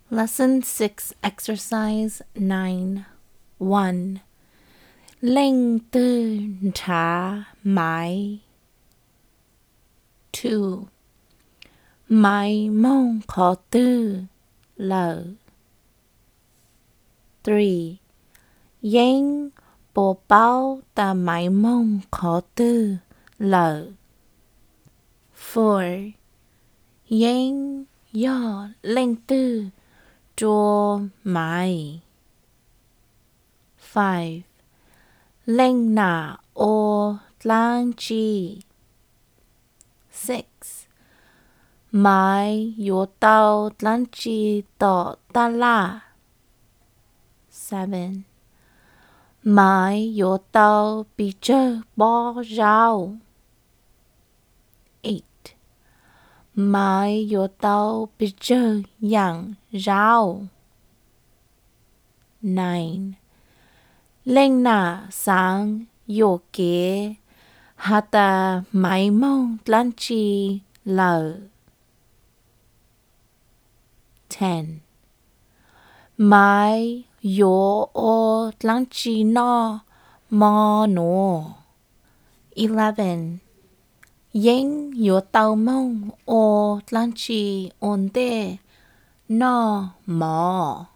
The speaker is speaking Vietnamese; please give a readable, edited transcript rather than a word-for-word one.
Lesson 6, Exercise 9. 1. Linh tư trả mãi. 2. Mai mong khó tư lờ. 3. Yang bố bao ta mai mong khó tư lờ. 4. Yang yo linh tư chua mãi. 5. Linh na o lan chi. 6. Mai yo tao lan chi to ta la. 7. Mai yo tao bị chơ bó rau. 8. Mai yo tao bị chơ yang rau. 9. Linh na sang yo kế hata mai mong lan chi lờ. 10. Mai yo o lan chi no mo no. 11. Yang yo tao mong o lan chi on de no mo.